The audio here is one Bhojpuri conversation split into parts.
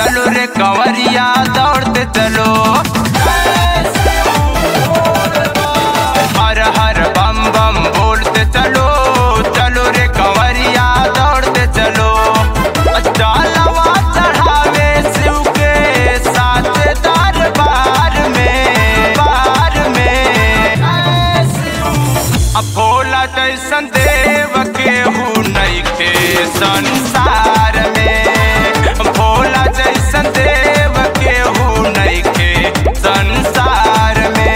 चलो रे कंवरिया दौड़ते चलो। हर हर बम बम बोलते चलो, चलो रे कंवरिया दौड़ते चलो। डालवा चढ़ावे शिव के साथ दरबार में, बार में। अब भोला जैसन देव केहू नइखे संसार में, भोला जैसन देव केहू नइखे संसार में।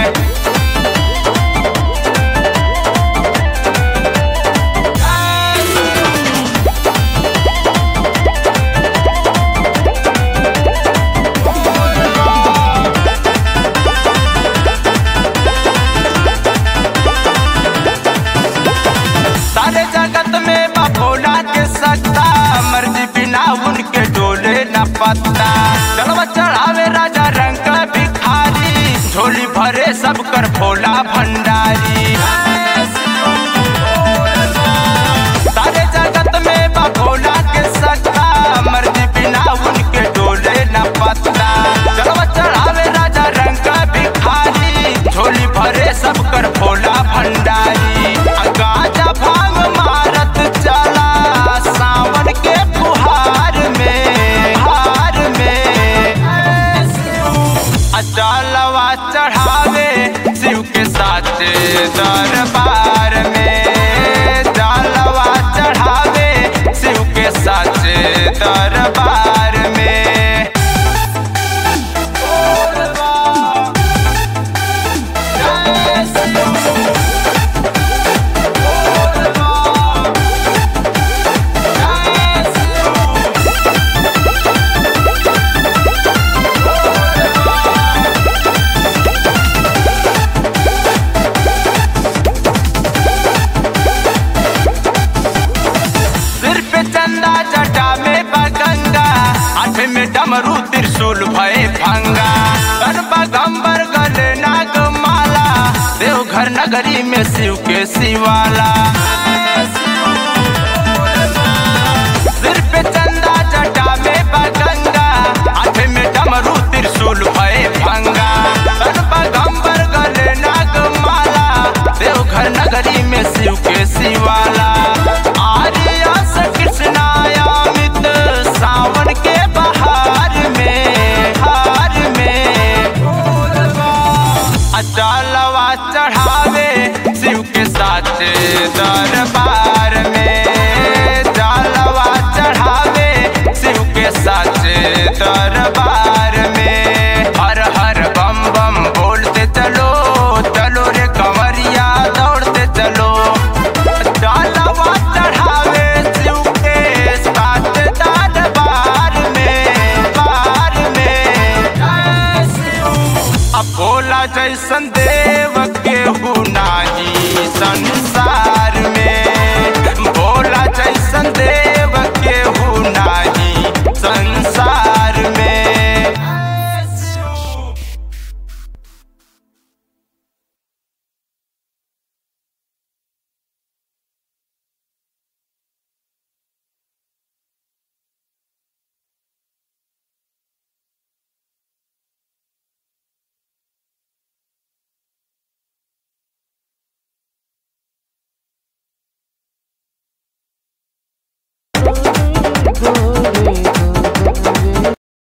सारे जगत में बा भोला के सत्ता, मर्जी बिना उनके डोले न पत्ता। चढ़वा चढ़ावे राजा रंग भिखारी, झोली भरे सब कर भोला भंडारी। सारे जगत में बा भोला के सत्ता, मर्जी बिना उनके डोले न पत्ता। चढ़वा चढ़ावे राजा रंग भिखारी, झोली भरे सब कर भोला भंडारी। गाजा भांग मारत चला सावन के फुहार में, हार में। डालवा चढ़ावे शिव के साथ दरबार में, डालवा चढ़ावे शिव के साथ दरबार में। सिर पे चंदा जटा में बगंगा, हाथ में डमरू त्रिशूल भय भंगा। गंबर गले नाग माला, देवघर नगरी में शिव के शिवाला।